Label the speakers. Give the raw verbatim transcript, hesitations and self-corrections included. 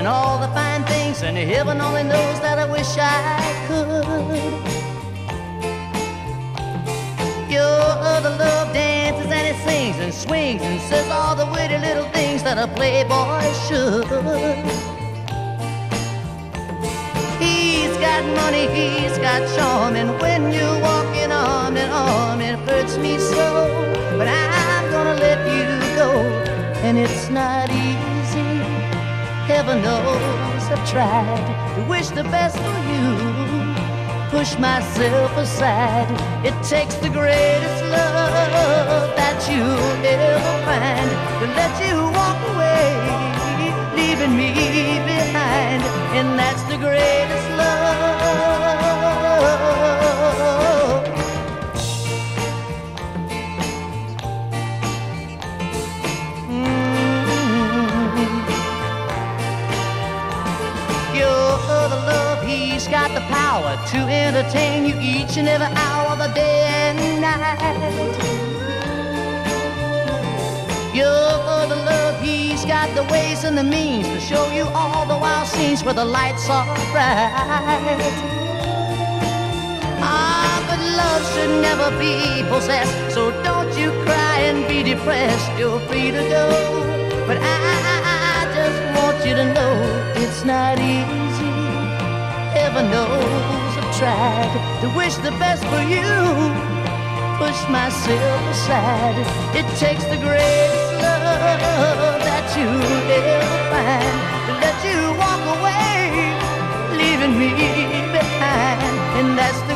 Speaker 1: and all the fine things, and heaven only knows that I wish I could. You're the love dances and he sings and swings and says all the witty little things that a playboy should. He's got money, he's got charm, and when you're walking arm in arm, it hurts me so. But I'm gonna let you go, and it's not easy. Heaven knows I've tried to wish the best for you, push myself aside. It takes the greatest love that you'll ever find to let you walk away, leaving me behind, and that's the greatest love. He's got the power to entertain you each and every hour of the day and night. You're the love, he's got the ways and the means to show you all the wild scenes where the lights are bright. Ah, but love should never be possessed, so don't you cry and be depressed. You're free to go, but I, I just want you to know it's not easy. Heaven knows I've tried to wish the best for you, push myself aside. It takes the greatest love that you'll ever find to let you walk away, leaving me behind, and that's the